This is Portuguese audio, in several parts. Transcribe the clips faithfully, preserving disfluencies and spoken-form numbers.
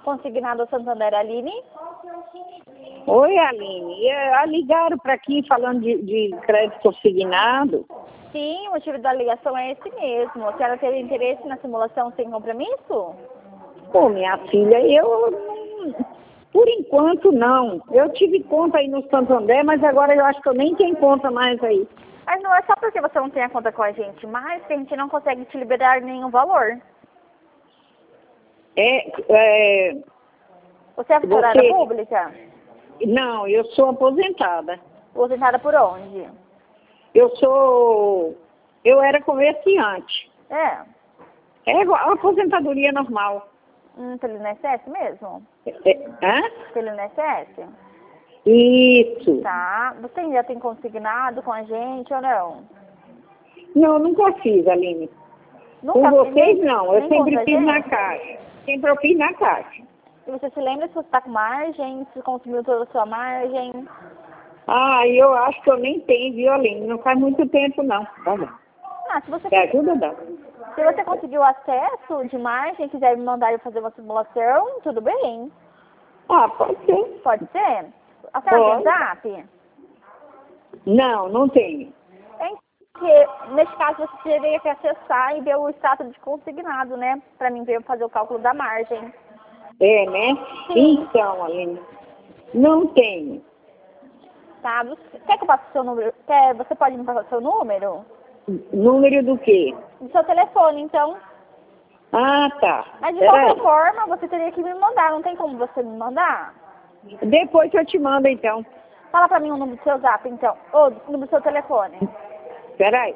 Consignado Santander, Aline? Oi, Aline. E, ah, ligaram para aqui falando de, de crédito consignado? Sim, o motivo da ligação é esse mesmo. A senhora teve interesse na simulação sem compromisso? Pô, minha filha, eu... não- Por enquanto, não. Eu tive conta aí no Santander, mas agora eu acho que eu nem tenho conta mais aí. Mas não é só porque você não tem a conta com a gente, mas que a gente não consegue te liberar nenhum valor. É, é... Você é funcionária Você... pública? Não, eu sou aposentada. Aposentada por onde? Eu sou... Eu era comerciante. É. É igual a aposentadoria normal. Hum, pelo I N S S mesmo? É, hã? Pelo I N S S? Isso. Tá. Você já tem consignado com a gente ou não? Não, nunca fiz, Aline. Nunca Com fiz, vocês, nem- não. Eu nem sempre contra a fiz na gente? caixa. Sempre eu fiz na caixa. E você se lembra se você está com margem, se consumiu toda a sua margem? Ah, eu acho que eu nem tenho, viu, Aline? Não faz muito tempo, não. Tá bom. Ah, se você, Me ajuda, dá. se você conseguiu acesso de margem, quiser me mandar eu fazer uma simulação, tudo bem. Ah, pode ser. Pode ser? A senhora tem Pode. zap? Não, não tenho. Em que, nesse caso, você teria que acessar e ver o status de consignado, né? Pra mim ver fazer o cálculo da margem. É, né? Sim. Então, Aline, não tenho. Tá? Você, quer que eu passe o seu número? Quer, você pode me passar o seu número? Número do quê? Do seu telefone, então. Ah, tá. Mas de Peraí. qualquer forma, você teria que me mandar. Não tem como você me mandar? Depois eu te mando, então. Fala pra mim o número do seu zap, então. Ou o número do seu telefone. Peraí.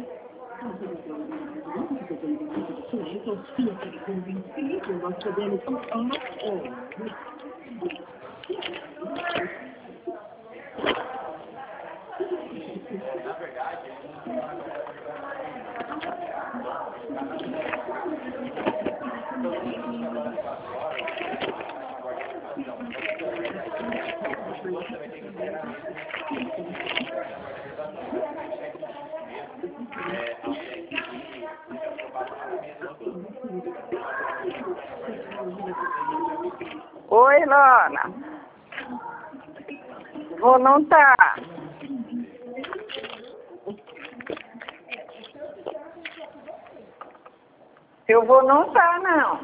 Oi, Lona. Vou não tá. Eu vou não tá, não.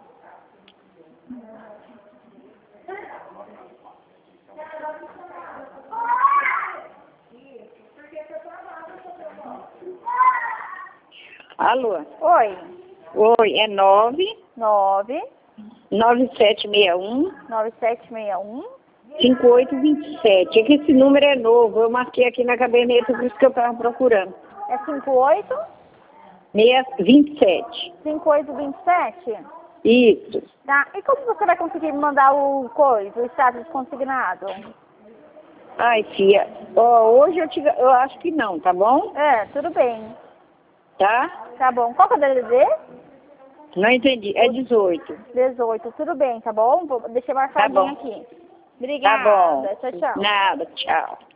Alô? Oi. Oi, é nove nove nove sete seis um nove sete seis um cinco oito dois sete. É que esse número é novo. Eu marquei aqui na caderneta, por isso que eu estava procurando. É cinco oito seis vinte e sete. cinco oito dois sete? Isso. Tá. E como você vai conseguir me mandar o coisa, o status consignado? Ai, filha. Ó, hoje eu, te, eu acho que não, tá bom? É, tudo bem. Tá? Tá bom. Qual que é o D D D? Não entendi. É dezoito. dezoito. Tudo bem, tá bom? Vou deixar marcadinho Tá bom. aqui. Tá Obrigada. bom. Tchau, tchau. Nada, tchau.